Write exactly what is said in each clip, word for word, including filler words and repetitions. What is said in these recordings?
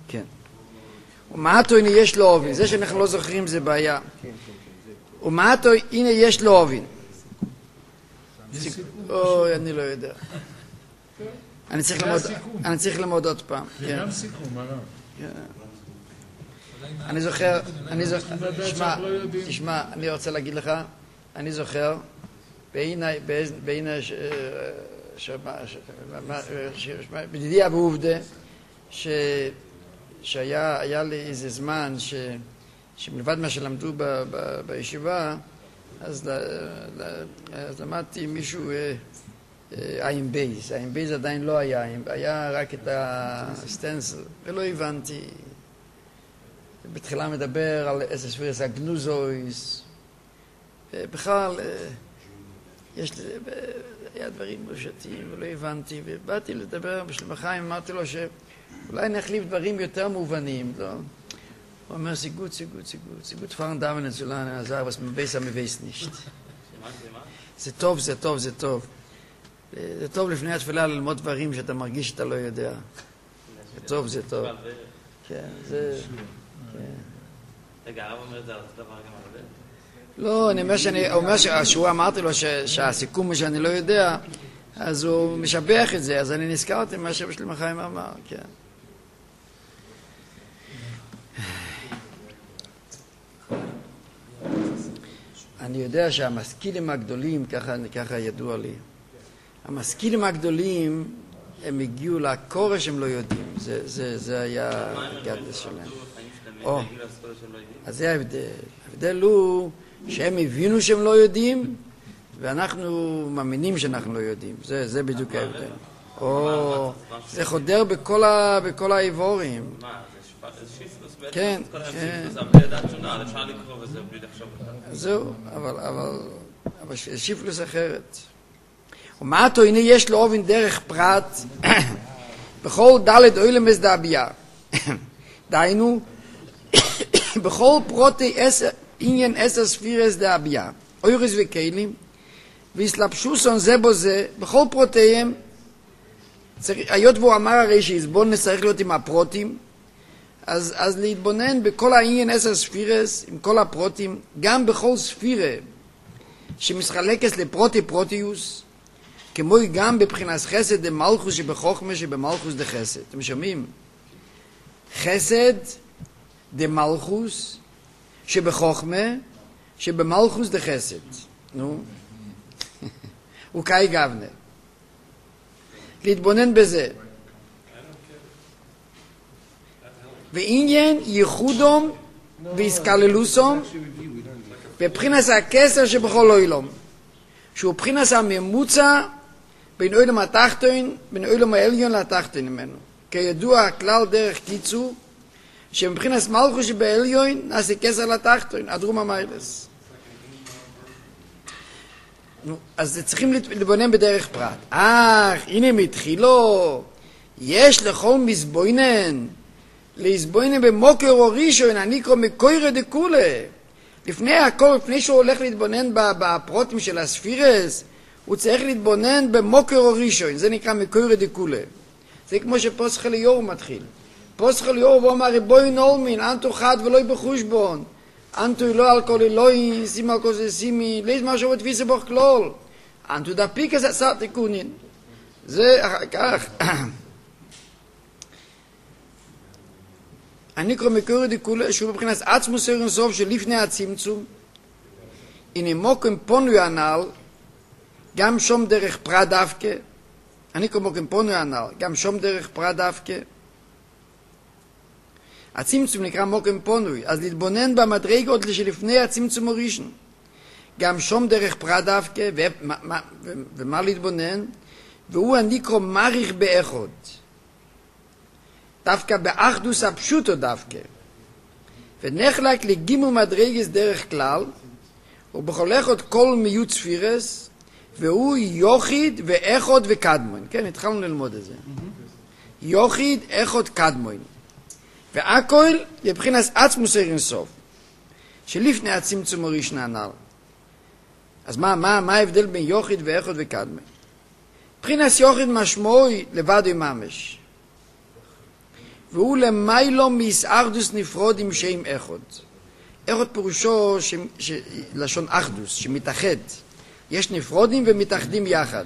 כן. ומעטו הנה יש לו אובין, זה שאנחנו לא זוכרים זה בעיה. ומעטו הנה יש לו אובין. אוי, אני לא יודע. אני צריך ללמוד, אני צריך ללמוד עוד פעם. זה גם סיכום, הרב. אני זוכר, אני זוכר, תשמע, תשמע, אני רוצה להגיד לך, אני זוכר, בעיני, בדידי אבו עובדה, שהיה לי איזה זמן, שמלבד מה שלמדו בישיבה, אז למדתי מישהו עין בייס, עין בייס עדיין לא היה, היה רק את הסטנסל, ולא הבנתי. בתחילה מדבר על איזה ספירס הגנוזויס, בכלל, יש לזה, היה דברים מושתים ולא הבנתי, ובאתי לדבר בשלום החיים, אמרתי לו שאולי נחליף דברים יותר מובנים, לא? הוא אומר, סיגות, סיגות, סיגות, סיגות פרן דאמן אצולן, עזר, was man weiß, man weiß nicht. זה טוב, זה טוב, זה טוב. זה טוב לפני התפילה ללמוד דברים שאתה מרגיש שאתה לא יודע. זה טוב, זה טוב. כן, זה... רגע, הרב אומר את זה על אותו דבר גם על זה? לא, אני אומר שאני, אומר שהוא אמרתי לו שהסיכום הוא שאני לא יודע, אז הוא משבח את זה, אז אני נזכרתי מה שבשלום החיים אמר, כן. אני יודע שהמשכילים הגדולים, ככה, ככה ידוע לי, המשכילים הגדולים, הם הגיעו לקורא שהם לא יודעים, זה, זה, זה היה גדלס שלהם. או, אז זה ההבדל. ההבדל הוא שהם הבינו שהם לא יודעים, ואנחנו מאמינים שאנחנו לא יודעים. זה, זה בדיוק ההבדל. או, זה חודר בכל, ה, בכל האיבורים. מה, זה שיפלוס בעצם? כן, כן. זה הרבה ידעת שונה, אפשר לקרוא וזה בלי לחשוב בכלל. זהו, אבל, אבל, אבל שיפלוס אחרת. ומעטו, הנה יש לו אובן דרך פרט, בכל דלת אוילמס דאביה. דהיינו, בכל פרוטי עניין עשר ספירס דאביה, אוירס וכלים, והסלבשוסון זה בו זה, בכל פרוטיהם, היות והוא אמר הרי שהסבון צריך להיות עם הפרוטים, אז, אז להתבונן בכל העניין עשר ספירס, עם כל הפרוטים, גם בכל ספירה, שמסחלקס לפרוטי פרוטיוס, כמו גם בבחינת חסד דמלכוס שבחוכמה שבמלכוס דחסד. אתם שומעים? חסד דמלכוס שבחוכמה שבמלכוס דחסד. נו. הוא קאי גבנה. להתבונן בזה. ועניין ייחודום והסקללוסום בבחינת הכסר שבכל אוילום. שהוא בחינת הממוצע בין אוילום התחתון, בין אוילום העליון לתחתון ממנו. כידוע הכלל דרך קיצור, שמבחינת מלכוס שבעליון נעשה כסר לתחתון, אדרום המיילס. אז צריכים להתבונן בדרך פרט. אך, הנה מתחילו, יש לכל מזבוינן, להזבוינן במוקר או ראשון, אני קורא מקוירה דקולה. לפני הכל, לפני שהוא הולך להתבונן בפרוטים של הספירס, הוא צריך להתבונן במוקר או ראשון, זה נקרא מקוירה דקולה. זה כמו שפוסח אליהו מתחיל. פוסח אליהו ואומר, ריבוי נולמין, אנטו חד ולא בחושבון. אנטו לא על כל אלוהי, סימה על כל זה סימי, ליז משהו ותפיסה בוך כלול. אנטו דפיק את עשר תיקונין. זה אחר כך. אני קורא מקורא דקולה, שהוא מבחינת עצמוס אירן סוף שלפני הצמצום, הנה מוקם פונוי הנ"ל, גם שום דרך פרט דווקא, אני קורא מוקם פונוי הנ"ל, גם שום דרך פרט דווקא, הצמצום נקרא מוקם פונוי, אז להתבונן במדרגות שלפני הצמצום הראשון, גם שום דרך פרט דווקא, ומה, ומה להתבונן? והוא הנקרא מריך באחד, דווקא באחדוס הפשוטו דווקא, ונחלק לגימול מדרגס דרך כלל, ובכל אחד כל מיעוט ספירס, והוא יוחיד ואחד וקדמון. כן, התחלנו ללמוד את זה. Mm-hmm. יוחיד, אחד, קדמון. והכל לבחינת עצמוס אין סוף, שלפני הצמצום הראשון הנ"ל. אז מה, מה, מה ההבדל בין יוחיד ואחד וקדמון? מבחינת יוחיד משמעוי לבד ממש. והוא למיילו מיסאחדוס נפרוד עם שם אחד. אחד פירושו ש... ש... לשון אחדוס, שמתאחד. יש נפרודים ומתאחדים יחד.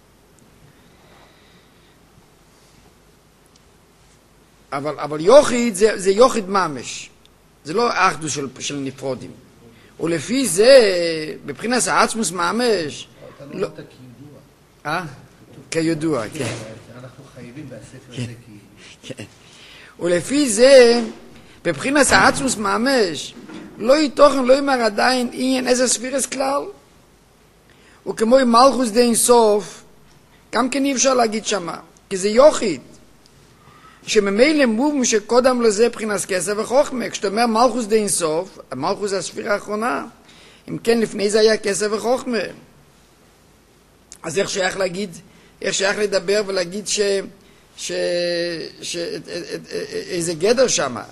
אבל, אבל יוחיד זה, זה יוחיד ממש. זה לא אחדוס של, של נפרודים. ולפי זה, בבחינת העצמוס ממש... אתה לא אמרת כידוע. אה? כידוע, כן. אנחנו חייבים בספר הזה כי... כן. ולפי זה, בבחינת העצמוס ממש, לא יתוכן, לא יאמר עדיין עניין איזה ספירס כלל. וכמו עם מלכוס די אינסוף, גם כן אי אפשר להגיד שמה, כי זה יוחיד. שממילא מובן שקודם לזה בחינת כסף וחוכמה. כשאתה אומר מלכוס די אינסוף, המלכוס זה הספירה האחרונה. אם כן, לפני זה היה כסף וחוכמה. אז איך שייך להגיד, איך שייך לדבר ולהגיד ש... ש... ש... איזה גדר שמה.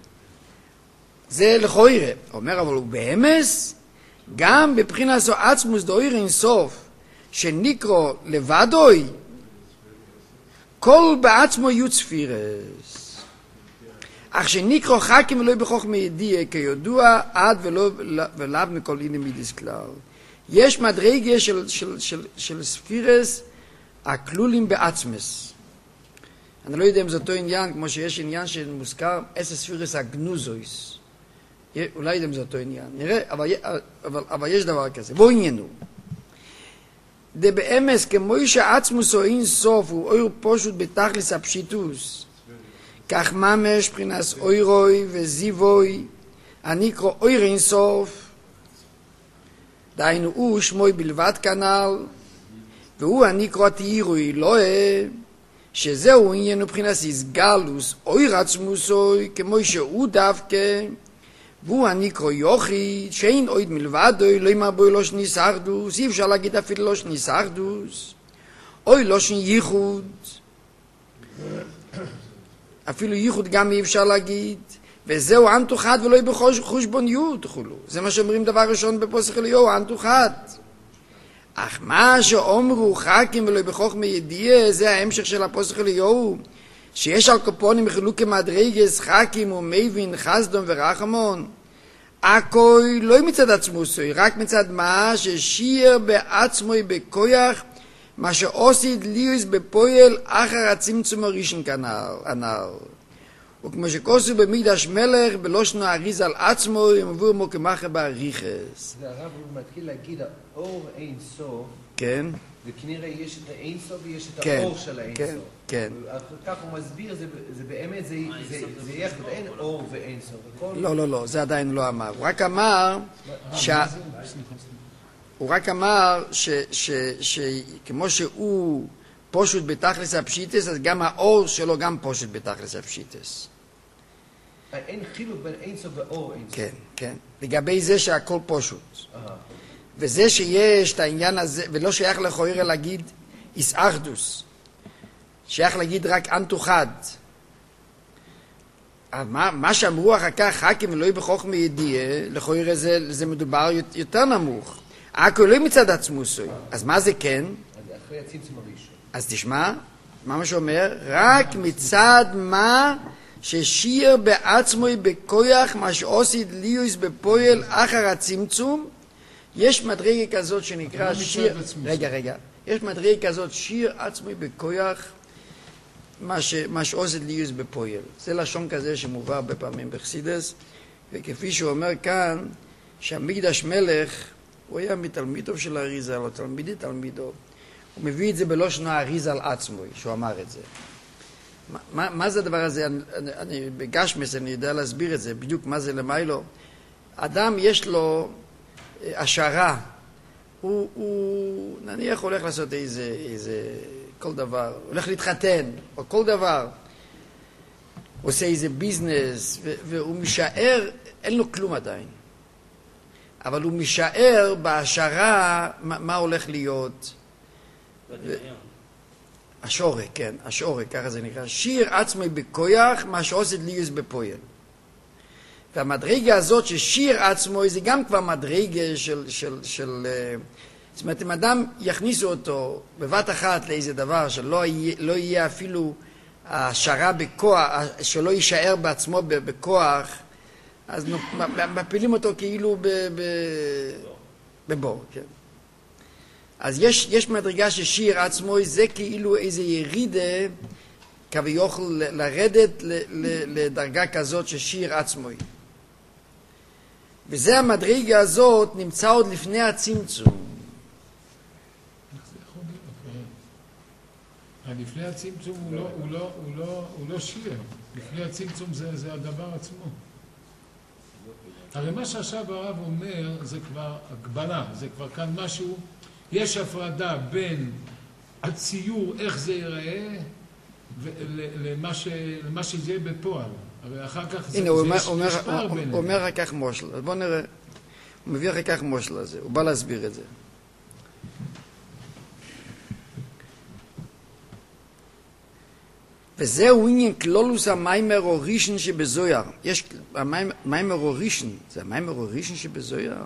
זה לכוירה. אומר, אבל הוא באמס, גם בבחינת זו עצמוס דויר אינסוף, שנקרא לבדוי, כל בעצמו יהיו ספירס. אך שנקרא חכים ולא בחוכמה ידיעה, כידוע עד ולא ולאו מכל עניין מידיס כלל. יש מדרגה של, של, של, של ספירס הכלולים בעצמס. אני לא יודע אם זה אותו עניין, כמו שיש עניין שמוזכר, איזה ספירס הגנוזויס. אולי יודע אם זה אותו עניין. נראה, אבל, אבל, אבל יש דבר כזה. בואו עניינו. דה באמס, כמו שעצמוס או אין סוף, הוא אויר פשוט בתכלס הפשיטוס. כך ממש מבחינת אוירוי וזיבוי, הנקרא אויר אין סוף, דהיינו הוא שמוי בלבד כנ"ל, והוא הנקרא תאירוי אלוהי, שזהו עניין מבחינת איסגלוס אויר עצמוסוי, כמו שהוא דווקא, והוא הנקרא יוחיד, שאין עוד מלבדוי, לא יאמר בו לא שניסחדוס, אי אפשר להגיד אפילו לא שניסחדוס, אוי לא שייחוד, אפילו ייחוד גם אי אפשר להגיד, וזהו אנטו חד ולא בחושבוניות, זה מה שאומרים דבר ראשון בפוסק אליהו, אנטו חד. אך מה שאומרו חכים ולא בחוכמה ידיעה, זה ההמשך של הפוסק אליהו, שיש על קופונים חילוקי מדרגס, חכים ומבין, חסדון ורחמון, הכוי לא מצד עצמוסוי, רק מצד מה ששיר בעצמוי בכויח, מה שעוsid ליוס בפועל אחר הצמצום הראשון כנ"ל. וכמו שכוסו במקדש מלך, בלושנו אריז על עצמו, מבוא מו כמחה בעריכס. זה הרב הוא מתחיל להגיד, האור אין סוף, כן. וכנראה יש את האין סוף ויש את כן, האור של האין כן, סוף. כן. אחר כך הוא מסביר, זה, זה באמת, זה, זה, זה יחד, אין אור ואין סוף. הכל... לא, לא, לא, זה עדיין לא אמר. הוא רק אמר, שה... הוא רק אמר ש, ש, ש, כמו שהוא פשוט בתכלס הפשיטס, אז גם האור שלו גם פשוט בתכלס הפשיטס. אין חילוק בין אין סוף ואור אין סוף. כן, כן. לגבי זה שהכל פשוט. וזה שיש את העניין הזה, ולא שייך לכוירה להגיד איסאחדוס, שייך להגיד רק אנטו חד. מה, מה שאמרו אחר כך חכים ולא בחוכמה ידיעה, לכוירה זה, זה מדובר יותר נמוך. הכל לא מצד עצמוסוי. אז מה זה כן? אז אחרי הצמצום הראשון. אז תשמע, מה מה שאומר? רק מצד מה ששיר בעצמו בכויח, מה שעוsid ליוס בפועל אחר הצמצום, יש מדרגה כזאת שנקרא שיר... רגע, רגע. יש מדרגה כזאת, שיר עצמו בכויח, מה שעוsid ליוס בפועל. זה לשון כזה שמובא הרבה פעמים בחסידס, וכפי שהוא אומר כאן, שהמקדש מלך, הוא היה מתלמידו של האריזה, לא תלמידי תלמידו. הוא מביא את זה בלושן האריזה על עצמו, שהוא אמר את זה. מה, מה זה הדבר הזה? אני, אני, בגשמס אני יודע להסביר את זה, בדיוק מה זה למיילו. אדם יש לו השערה, הוא, הוא נניח הולך לעשות איזה, איזה, כל דבר, הולך להתחתן, או כל דבר, עושה איזה ביזנס, ו, והוא משער, אין לו כלום עדיין. אבל הוא משער בהשערה מה, מה הולך להיות. ו... השורה, כן, השורה, ככה זה נקרא. שיר עצמי בכויח, מה שעושה ליוס בפועל. והמדרגה הזאת ששיר עצמו, זה גם כבר מדרגה של, של, של, זאת אומרת, אם אדם יכניסו אותו בבת אחת לאיזה דבר שלא יהיה, לא יהיה אפילו ההשערה בכוח, שלא יישאר בעצמו בכוח, אז מפילים אותו כאילו בבור, כן. אז יש, יש מדרגה ששיר עצמו זה כאילו איזה ירידה, כביכול לרדת לדרגה כזאת ששיר עצמו. וזה המדרגה הזאת נמצא עוד לפני הצמצום. לפני הצמצום הוא לא, הוא לא, הוא לא, הוא לא שיר. לפני הצמצום זה, זה הדבר עצמו. הרי מה שעכשיו הרב אומר זה כבר הגבלה, זה כבר כאן משהו, יש הפרדה בין הציור איך זה ייראה ולמה ש, למה שזה יהיה בפועל. הרי אחר כך זה, הנה, זה הוא יש, אומר, יש פער הוא, ביניהם. הוא אומר רק כך מושל. אז בואו נראה. הוא מביא רק כך מושל הזה. הוא בא להסביר את זה. וזהו עניין כלולוס המיימר או ראשון שבזויר. יש המיימר או ראשון. זה המיימר או ראשון שבזויר?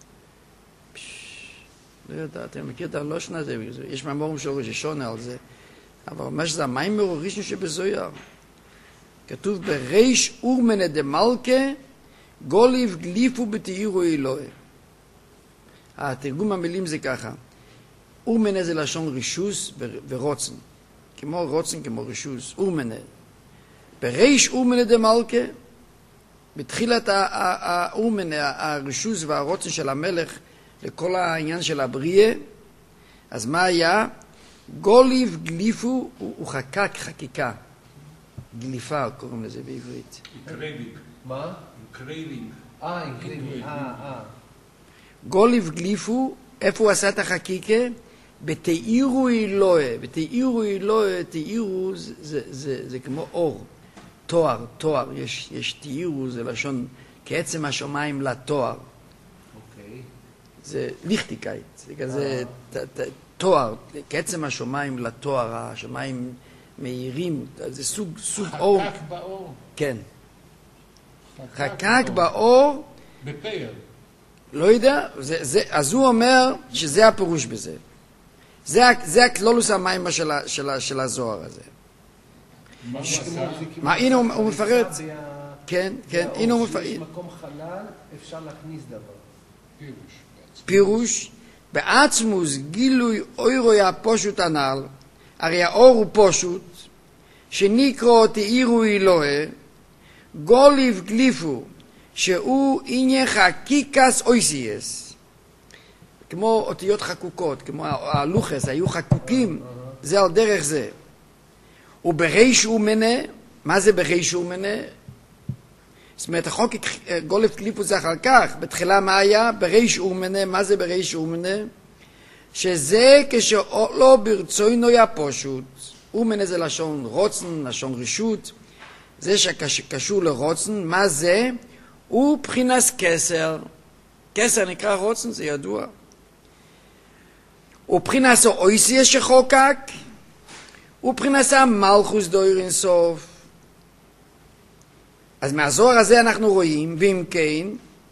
לא יודע, אתה מכיר את הלושן הזה. יש מאמרים של ראש השונה על זה. אבל מה שזה המיימר או ראשון שבזויר? כתוב בריש אורמנה דמלכה גוליב גליפו בתאירו אלוהי. התרגום המילים זה ככה. אורמנה זה לשון רישוס ורוצן. כמו רוצן, כמו רישוס, אורמנה. בריש אורמנה דמלכה, בתחילת האורמנה, הרישוס והרוצן של המלך לכל העניין של הבריאה, אז מה היה? גוליב גליפו, הוא חקק חקיקה. גליפה קוראים לזה בעברית. קרייבינג. מה? קרייבינג. אה, עם קרייבינג. אה, אה. גוליב גליפו, איפה הוא עשה את החקיקה? בתאירו אלוהי. בתאירו אלוהי, תאירו זה, זה, זה, זה כמו אור. תואר, תואר. יש, יש תאירו, זה לשון כעצם השמיים לתואר. אוקיי. זה ליכטיקייט. זה כזה ת, ת, תואר. כעצם השמיים לתואר. השמיים מאירים. זה סוג, סוג אור. חקק באור. כן. חקק באור. בפייר. לא יודע. זה, זה, אז הוא אומר שזה הפירוש בזה. זה, זה הכלולוס המים של, של, של הזוהר הזה. מה הוא ש... עשה? מה, הנה הוא, הוא מפרט. וה... כן, כן, הנה הוא מפרט. יש מקום חלל, אפשר להכניס דבר. פירוש. פירוש, בעצמוס גילוי אוירוי הפושוט הנ"ל, הרי האור הוא פושוט, שנקרא תאירו אלוהי, גוליב גליפו, שהוא עניין חקיקס אויסייס. כמו אותיות חקוקות, כמו הלוחס, היו חקוקים, זה על דרך זה. ובריש אומנה, מה זה בריש אומנה? זאת אומרת, החוק גולף קליפו זה אחר כך, בתחילה מה היה? בריש אומנה, מה זה בריש אומנה? שזה כשלא ברצוינו היה פשוט. אומנה זה לשון רוצן, לשון רשות, זה שקשור לרוצן, מה זה? הוא בחינס כסר. כסר נקרא רוצן, זה ידוע. ובחינס האויסיה שחוקק, ובחינס המלכוס דויר אינסוף. אז מהזוהר הזה אנחנו רואים, ואם כן,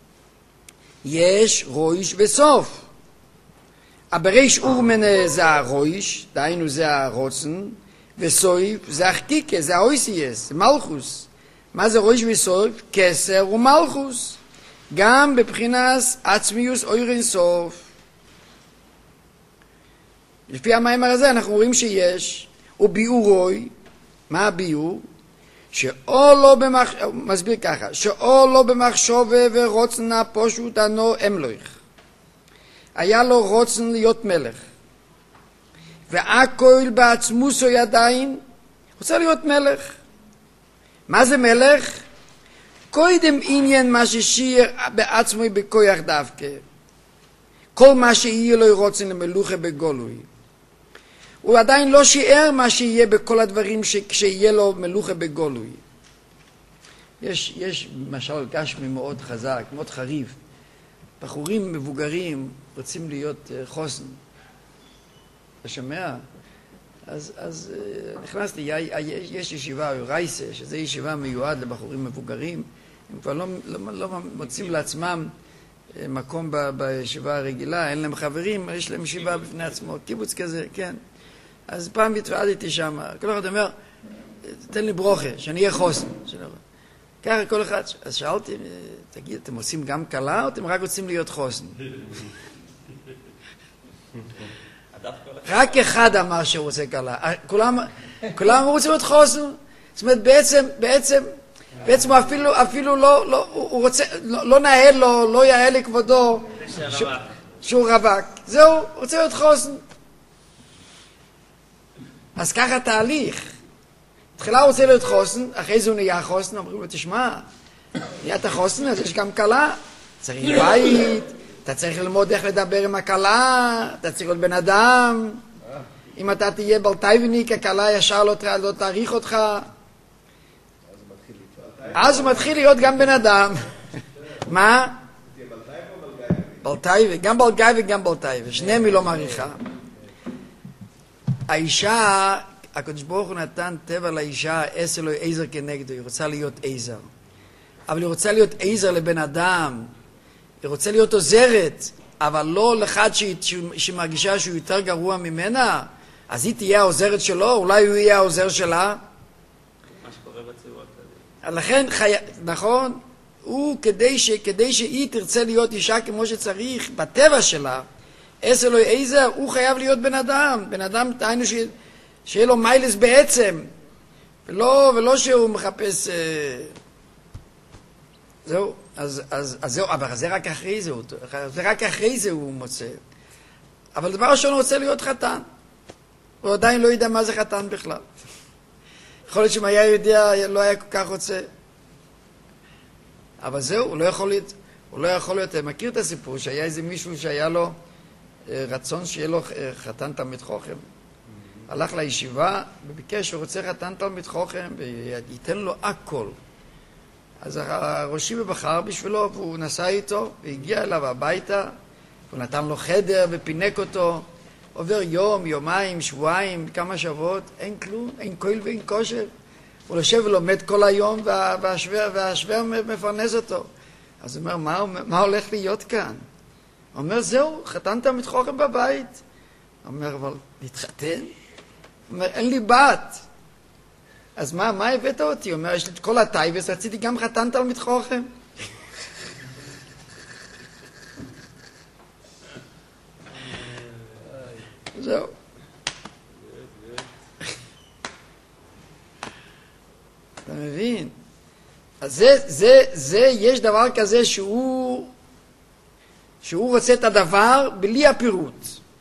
יש רויש וסוף. הבריש אורמנה זה הרויש, דהיינו זה הרוצן, וסויף זה החקיקה, זה האויסייס, זה מלכוס. מה זה רויש וסוף? כסר ומלכוס. גם בבחינס עצמיוס אויר אינסוף. לפי המאמר הזה אנחנו רואים שיש, וביאורוי, מה הביאור? שאו לא במח... מסביר ככה, שאו לא במחשוב ורוצן הפושוט ענו אמלוך. היה לו רוצן להיות מלך. והכל בעצמוסו ידיים, רוצה להיות מלך. מה זה מלך? קודם עניין מה ששיר בעצמו בכוח דווקא. כל מה שיהיה לו רוצן למלוכה בגולוי. הוא עדיין לא שיער מה שיהיה בכל הדברים כשיהיה לו מלוכה בגולוי. יש, יש משל גשמי מאוד חזק, מאוד חריף. בחורים מבוגרים רוצים להיות חוסן. אתה שומע? אז, אז נכנסתי, יש ישיבה רייסה, שזה ישיבה מיועד לבחורים מבוגרים. הם כבר לא, לא, לא מוצאים לעצמם מקום ב, בישיבה הרגילה, אין להם חברים, יש להם ישיבה בפני עצמו, קיבוץ כזה, כן. אז פעם התוועדתי שם, כל אחד אומר, תן לי ברוכה, שאני אהיה חוסן. ככה כל אחד. אז שאלתי, תגיד, אתם עושים גם קלה או אתם רק רוצים להיות חוסן? רק אחד אמר שהוא רוצה קלה. כולם, כולם רוצים להיות חוסן. זאת אומרת, בעצם, בעצם, בעצם הוא אפילו, אפילו לא, לא, הוא רוצה, לא, לא נהל לו, לא יעל לכבודו, ש, שהוא רווק. זהו, הוא רוצה להיות חוסן. אז ככה תהליך. תחילה הוא רוצה להיות חוסן, אחרי זה הוא נהיה חוסן, אומרים לו, תשמע, נהיית חוסן, אז יש גם קלה. צריך בית, אתה צריך ללמוד איך לדבר עם הקלה, אתה צריך להיות בן אדם. אם אתה תהיה בלטייבניק, הקלה ישר לא, לא תעריך אותך. אז הוא מתחיל להיות גם בן אדם. מה? בלטייבי, גם בלגי וגם בלטייבי, שניהם היא לא מעריכה. האישה, הקדוש ברוך הוא נתן טבע לאישה, עשה לו עזר כנגדו, היא רוצה להיות עזר. אבל היא רוצה להיות עזר לבן אדם, היא רוצה להיות עוזרת, אבל לא לאחד שהיא, שהיא מרגישה שהוא יותר גרוע ממנה, אז היא תהיה העוזרת שלו, אולי הוא יהיה העוזר שלה. מה שקורה בציבור כזה. לכן, חי... נכון, הוא כדי, ש... כדי שהיא תרצה להיות אישה כמו שצריך, בטבע שלה, עשה לו עזר, הוא חייב להיות בן אדם, בן אדם תהיינו ש... שיהיה לו מיילס בעצם, ולא, ולא שהוא מחפש... אה... זהו, אז, אז, אז זהו, אבל זה רק אחרי זה, זה רק אחרי זה הוא מוצא. אבל דבר ראשון הוא רוצה להיות חתן. הוא עדיין לא יודע מה זה חתן בכלל. יכול להיות שאם היה יודע, לא היה כל כך רוצה. אבל זהו, הוא לא יכול להיות, הוא לא יכול להיות, מכיר את הסיפור, שהיה איזה מישהו שהיה לו רצון שיהיה לו חתן תלמיד חוכם. הלך לישיבה וביקש שהוא רוצה חתן תלמיד חוכם וייתן לו הכל. אז הראשי בחר בשבילו, והוא נסע איתו, והגיע אליו הביתה, הוא נתן לו חדר ופינק אותו. עובר יום, יומיים, שבועיים, כמה שבועות, אין כלום, אין כהל ואין כושר. הוא יושב ולומד כל היום, והשוור, והשוור מפרנס אותו. אז הוא אומר, מה, מה הולך להיות כאן? הוא אומר, זהו, חתנת מתחוכם בבית. הוא אומר, אבל להתחתן? הוא אומר, אין לי בת. אז מה, מה הבאת אותי? הוא אומר, יש לי את כל הטייבס, רציתי גם חתנת על מתחוכם. זהו. אתה מבין? אז זה, זה, זה, יש דבר כזה שהוא, שהוא רוצה את הדבר בלי הפירוט.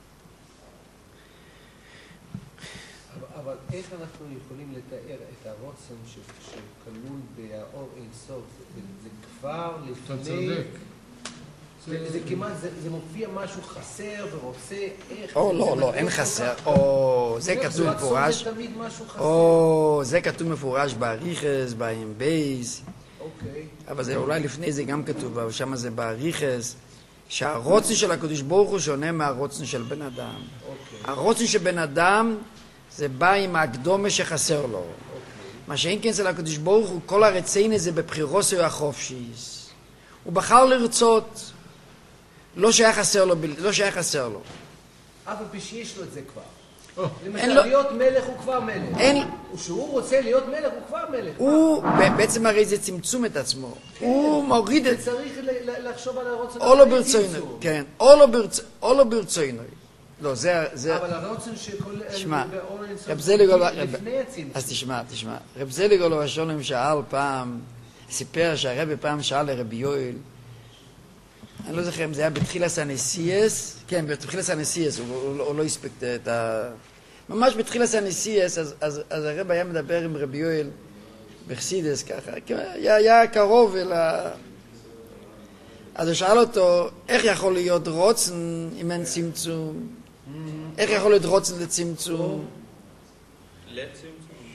אבל איך אנחנו יכולים לתאר את הרוצן שכלול באור אין סוף? זה כבר לפני... זה כמעט, זה מופיע משהו חסר ורוצה איך... או, לא, לא, אין חסר. או, זה כתוב מפורש. או, זה כתוב מפורש באריכס, באם בייס. אוקיי. אבל זה אולי לפני זה גם כתוב, אבל שם זה באריכס, שהרוצן של הקדוש ברוך הוא שונה מהרוצן של בן אדם. הרוצן של בן אדם זה בא עם הקדומה שחסר לו. מה שאין כן אצל הקדוש ברוך הוא, כל הרציין זה בבחירוסו החופשיס. הוא בחר לרצות. לא שהיה חסר לו, לא שהיה חסר לו. אבל שיש לו את זה כבר. למשל, להיות מלך הוא כבר מלך. כשהוא רוצה להיות מלך הוא כבר מלך. הוא, בעצם הרי זה צמצום את עצמו. הוא מוריד את... צריך לחשוב על הרוצן. או לא ברצונו. כן, או לא ברצונו. לא, זה... אבל הרוצן שכל... תשמע, רב זליגול... לפני הצמצום. אז תשמע, תשמע. רב זליגול השולם שאל פעם, סיפר שהרבי פעם שאל לרבי יואל, אני לא זוכר אם זה היה בתחילת הנסיאס, כן, בתחילת הנסיאס, הוא, הוא לא הספיק את ה... ממש בתחילת הנסיאס, אז, אז, אז הרב היה מדבר עם רבי יואל בחסידס ככה, היה, היה קרוב אל ה... אז הוא שאל אותו, איך יכול להיות רוצן אם אין צמצום? איך יכול להיות רוצן לצמצום? לצמצום,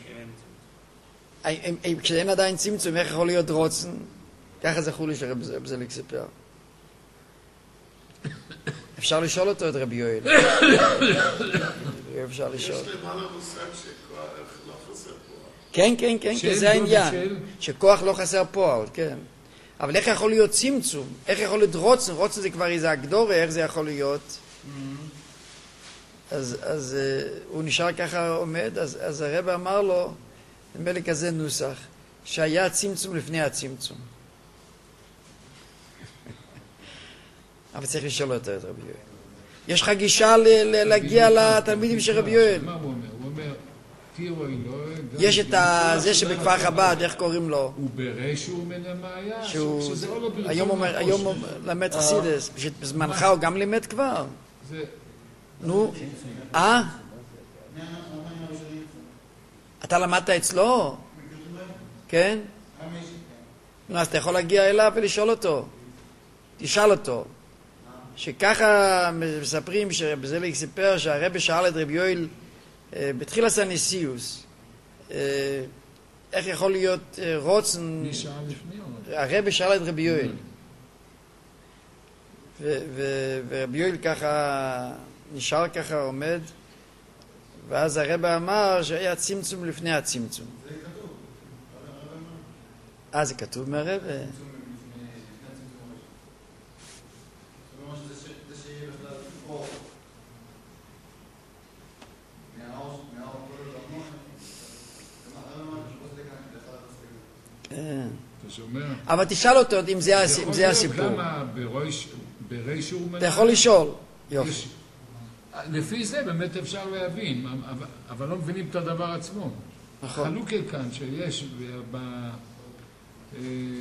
אם אין צמצום. כשאין עדיין צמצום, איך יכול להיות רוצן? ככה זכו לי שרב זליג סיפר. אפשר לשאול אותו את רבי יואל. אפשר לשאול. יש למעלה מושג שכוח לא חסר פועל. כן, כן, כן, כן, זה העניין. שכוח לא חסר פועל, כן. אבל איך יכול להיות צמצום? איך יכול להיות רוצן? רוצן זה כבר איזה הגדורה, איך זה יכול להיות? אז הוא נשאר ככה עומד, אז הרב אמר לו, נדמה לי כזה נוסח, שהיה צמצום לפני הצמצום. אבל צריך לשאול אותו את רבי יואל. יש לך גישה ל- ל- להגיע לתלמידים של רבי יואל. מה הוא אומר? הוא אומר, תראו אלוהי... יש את ה- זה שבכפר חב"ד, איך קוראים לו? הוא ברשו מן המעיה, שהוא שזה לא ברצון היום אומר, היום החושך. הוא למד חסידס. בזמנך הוא גם לימד כבר. זה... נו, אה? אתה למדת אצלו? כן? נו, אז אתה יכול להגיע אליו ולשאול אותו. תשאל אותו. שככה מספרים שבזליג סיפר שהרבא שאל את רבי יואל אה, בתחילה סניסיוס אה, איך יכול להיות אה, רוצן. מי שאל לפני או? הרבא שאל את רבי יואל ו- ו- ורבי יואל ככה נשאר ככה עומד, ואז הרבא אמר שהיה צמצום לפני הצמצום. זה כתוב. אה, זה כתוב מהרבא? כן. אתה שומע? אבל תשאל אותו אם זה הס- אם יכול זה להיות הסיפור. למה בראש- ברשו מן אתה יכול לשאול. יופי. יש- לפי זה באמת אפשר להבין, אבל, אבל לא מבינים את הדבר עצמו. נכון. החלוקה כאן שיש ב... אה,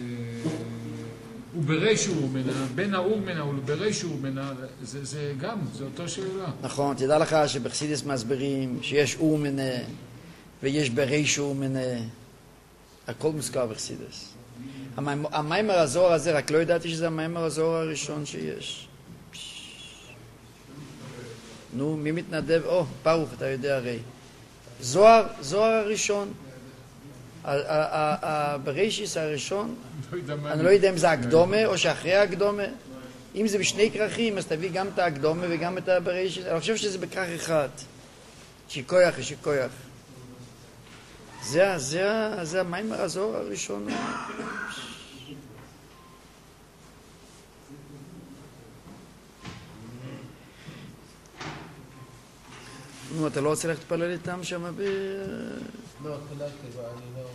וברישו מנה, בין האור מנה וברישו מנה, זה, זה גם, זה אותו שאלה. נכון, תדע לך שבחסידס מסבירים שיש אור מנה ויש בריש אור מנה. הכל מוזכר בחסידס. המיימר- המיימר הזוהר הזה, רק לא ידעתי שזה המיימר הזוהר הראשון שיש. נו, מי מתנדב? או, ברוך, אתה יודע הרי. זוהר, זוהר הראשון. ה- ה- ה- ה- ברישיס הראשון, לא יודע מה אני לא יודע אם זה הקדומה או שאחרי הקדומה. אם זה בשני כרכים, אז תביא גם את הקדומה וגם את הברישיס. אני חושב שזה בכרך אחד. שיקויח, שיקויח. זה, זה, זה המיימר הזוהר הראשון. נו, אתה לא רוצה ללכת להתפלל איתם שם ב... לא, התפללתי, אבל אני לא...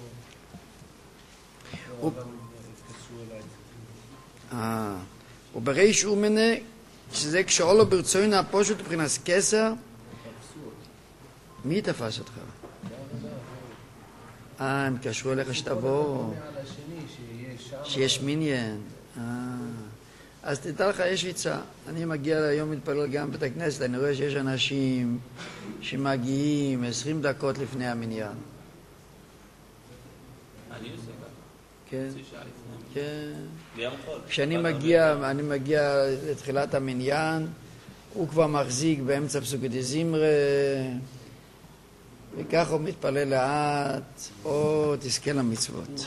הוא- לא, גם התקשרו אליי. אה, ובריש אומנה, שזה כשאולו ברצוין הפושט מבחינת כסר, מי תפס אותך? אה, הם קשרו אליך שתבוא, מעל השני, שיהיה שם... שיש מיניאן. אה, אז תדע לך, יש עצה. אני מגיע היום להתפלל גם בבית הכנסת, אני רואה שיש אנשים שמגיעים עשרים דקות לפני המניין. אני עושה ככה. כן, חצי שעה לפני. כן. ביום חול. כשאני אבל מגיע, הרבה- אני מגיע לתחילת המניין, הוא כבר מחזיק באמצע פסוקי דזמרה, וככה הוא מתפלל לאט, או תזכה למצוות.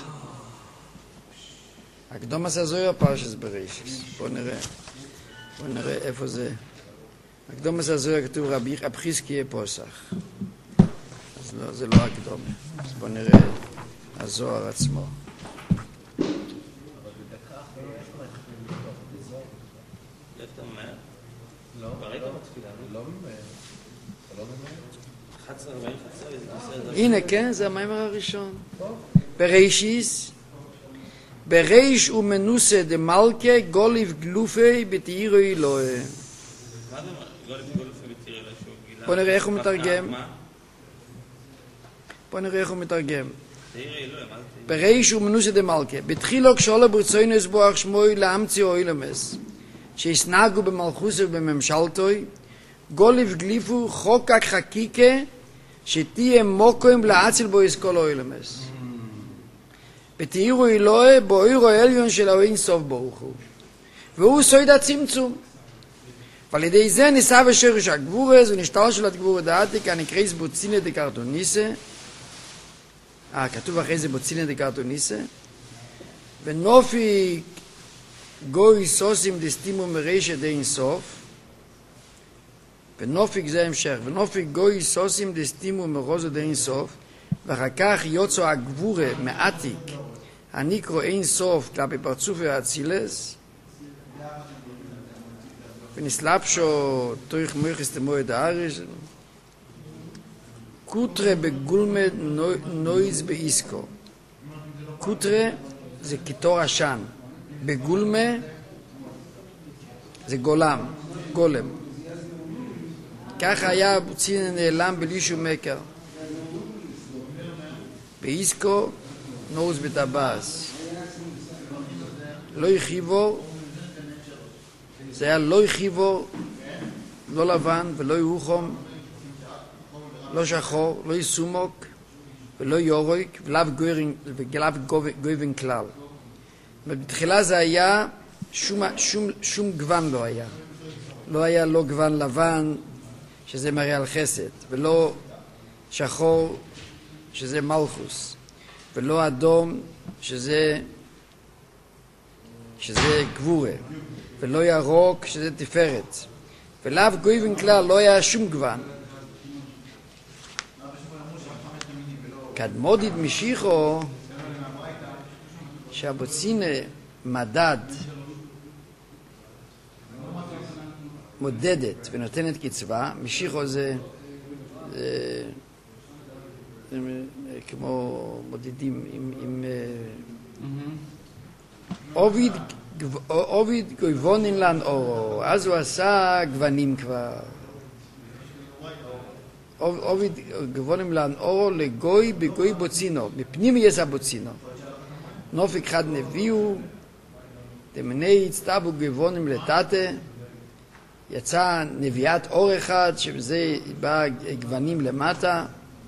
הקדום עשה זוהר פרשס ברישיס. בוא נראה. בוא נראה איפה זה. הקדום עשה זוהר כתוב רבי חזקיה פוסח. אז לא, זה לא הקדום. אז בוא נראה הזוהר עצמו. אבל בדקה אחרי איך מתחילים לפתוח את הזוהר? איך אתה ממהר? לא, כבר היית לא, בתפילה, אני לא ממהר. אתה לא ממהר? אחת עשרה ארבעים וחצי, זה בסדר. הנה, כן, זה המיימר הראשון. טוב. ברישיס, בריש ומנוסה דמלכה גוליב גלופי בתאירו אלוהי. מה זה אומר? גולף גולף ותראה לה שהוא גילה. בוא נראה איך הוא מתרגם. מה? בוא נראה איך הוא מתרגם. תראה אלוהים, מה זה? בריש ומנוסה דמלכה. בתחילו כשאולו ברצוין יסבוח שמוי לאמצי אוילמס, שיסנגו במלכוסו ובממשלתוי, גוליב גליפו חוקק חקיקה, שתהיה מוקוים להציל בו יסקול אוילמס. בתאירו אלוהי באוירו העליון של האין סוף ברוך הוא. והוא סויד הצמצום. ועל ידי זה ניסה בשרש הגבורס ונשתל של הגבור דעתי כאן נקרא בוצינה דקרטוניסה. אה, כתוב אחרי זה בוצינה דקרטוניסה. ונופי גוי סוסים דסטימו מרשע דאין סוף. ונופיק זה המשך. ונופיק גוי סוסים דסטימו מרוזו דאין סוף. ואחר כך יוצא הגבורה מעתיק הניקרו אין סוף כלפי פרצופי האצילס ונסלבשו תורך מויכס תמועד הארץ קוטרה בגולמה נויז באיסקו. קוטרה זה קיטור עשן. בגולמה זה גולם, גולם. ככה היה הבוצין נעלם בלי שום מקר. באיסקו נויז בטבעס. לא יחיבור, זה היה לא יחיבור, לא לבן ולא ירוחום, לא שחור, לא יסומוק ולא יורויק ולאו גויבן כלל. בתחילה זה היה, שום, שום, שום גוון לא היה. לא היה לא גוון לבן, שזה מראה על חסד, ולא שחור, שזה מלכוס, ולא אדום, שזה, שזה גבורה, ולא ירוק, שזה תפארת. ולאו גויבן כלל, לא היה שום גוון. קדמודית משיחו, שהבוצינה מדד, מודדת ונותנת קצבה, משיחו זה, זה, זה כמו מודדים עם, עם עוביד, עוביד גויבונין לן אורו, אז הוא עשה גוונים כבר. עוביד גוונים לן אורו לגוי בגוי בוצינו, מפנים יש הבוצינו. נופק חד נביאו, דמני הצטבו גוונים לטאטה, יצא נביאת אור אחד, שבזה בא גוונים למטה.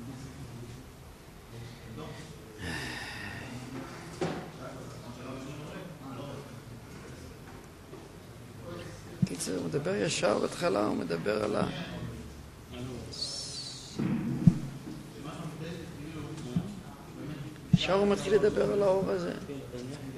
קיצר, הוא מדבר ישר בהתחלה, הוא מדבר על ה... ישר הוא מתחיל לדבר על האור הזה.